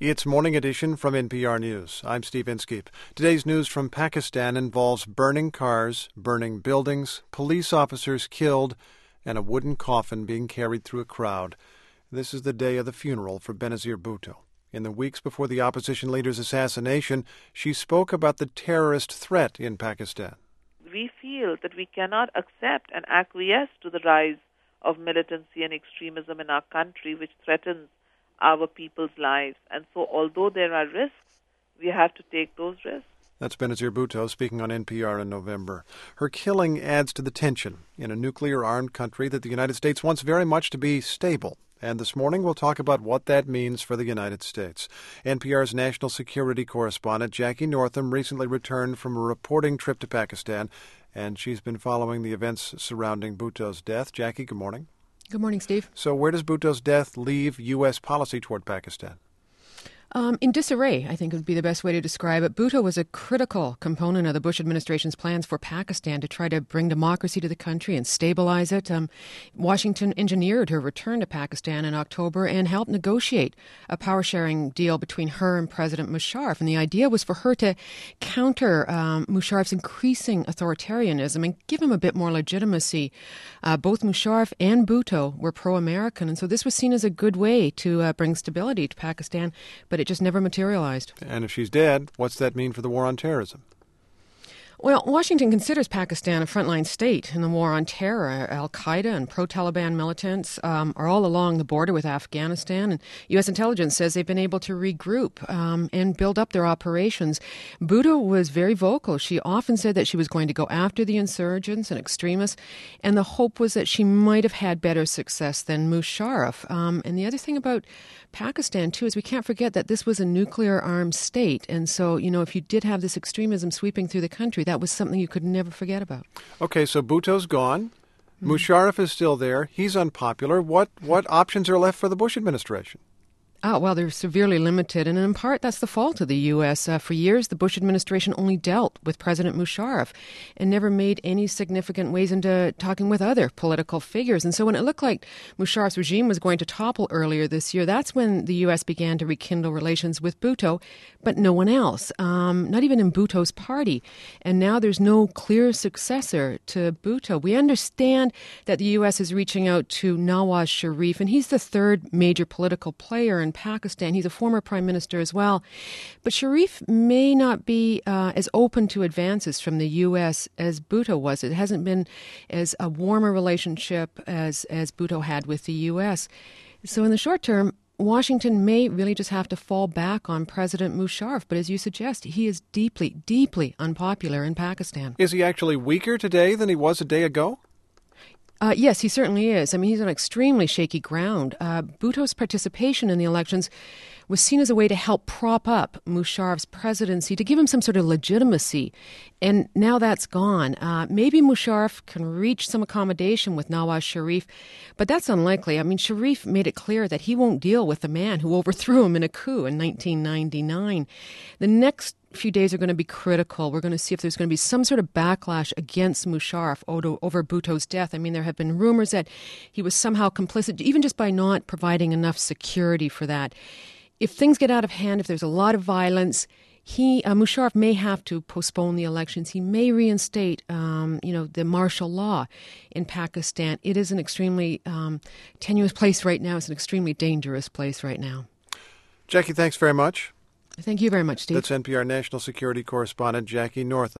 It's Morning Edition from NPR News. I'm Steve Inskeep. Today's news from Pakistan involves burning cars, burning buildings, police officers killed, and a wooden coffin being carried through a crowd. This is the day of the funeral for Benazir Bhutto. In the weeks before the opposition leader's assassination, she spoke about the terrorist threat in Pakistan. We feel that we cannot accept and acquiesce to the rise of militancy and extremism in our country, which threatens our people's lives. And so although there are risks, we have to take those risks. That's Benazir Bhutto speaking on NPR in November. Her killing adds to the tension in a nuclear-armed country that the United States wants very much to be stable. And this morning we'll talk about what that means for the United States. NPR's national security correspondent Jackie Northam recently returned from a reporting trip to Pakistan, and she's been following the events surrounding Bhutto's death. Jackie, good morning. Good morning, Steve. So where does Bhutto's death leave U.S. policy toward Pakistan? In disarray, I think would be the best way to describe it. Bhutto was a critical component of the Bush administration's plans for Pakistan to try to bring democracy to the country and stabilize it. Washington engineered her return to Pakistan in October and helped negotiate a power-sharing deal between her and President Musharraf. And the idea was for her to counter Musharraf's increasing authoritarianism and give him a bit more legitimacy. Both Musharraf and Bhutto were pro-American, and so this was seen as a good way to bring stability to Pakistan, but it just never materialized. And if she's dead, what's that mean for the war on terrorism? Well, Washington considers Pakistan a frontline state in the war on terror. Al-Qaeda and pro-Taliban militants are all along the border with Afghanistan, and U.S. intelligence says they've been able to regroup and build up their operations. Bhutto was very vocal. She often said that she was going to go after the insurgents and extremists, and the hope was that she might have had better success than Musharraf. And the other thing about Pakistan, too, is we can't forget that this was a nuclear-armed state, and so, if you did have this extremism sweeping through the country, that was something you could never forget about. Okay, so Bhutto's gone. Musharraf is still there. He's unpopular. What options are left for the Bush administration? Well, they're severely limited, and in part, that's the fault of the U.S. For years, the Bush administration only dealt with President Musharraf and never made any significant ways into talking with other political figures. And so when it looked like Musharraf's regime was going to topple earlier this year, that's when the U.S. began to rekindle relations with Bhutto, but no one else, not even in Bhutto's party. And now there's no clear successor to Bhutto. We understand that the U.S. is reaching out to Nawaz Sharif, and he's the third major political player in Pakistan. He's a former prime minister as well. But Sharif may not be as open to advances from the U.S. as Bhutto was. It hasn't been as a warmer relationship as Bhutto had with the U.S. So in the short term, Washington may really just have to fall back on President Musharraf. But as you suggest, he is deeply, deeply unpopular in Pakistan. Is he actually weaker today than he was a day ago? Yes, he certainly is. I mean, he's on extremely shaky ground. Bhutto's participation in the elections was seen as a way to help prop up Musharraf's presidency, to give him some sort of legitimacy. And now that's gone. Maybe Musharraf can reach some accommodation with Nawaz Sharif, but that's unlikely. I mean, Sharif made it clear that he won't deal with the man who overthrew him in a coup in 1999. The next few days are going to be critical. We're going to see if there's going to be some sort of backlash against Musharraf over Bhutto's death. I mean, there have been rumors that he was somehow complicit, even just by not providing enough security for that. If things get out of hand, if there's a lot of violence, Musharraf may have to postpone the elections. He may reinstate, the martial law in Pakistan. It is an extremely tenuous place right now. It's an extremely dangerous place right now. Jackie, thanks very much. Thank you very much, Steve. That's NPR national security correspondent Jackie Northam.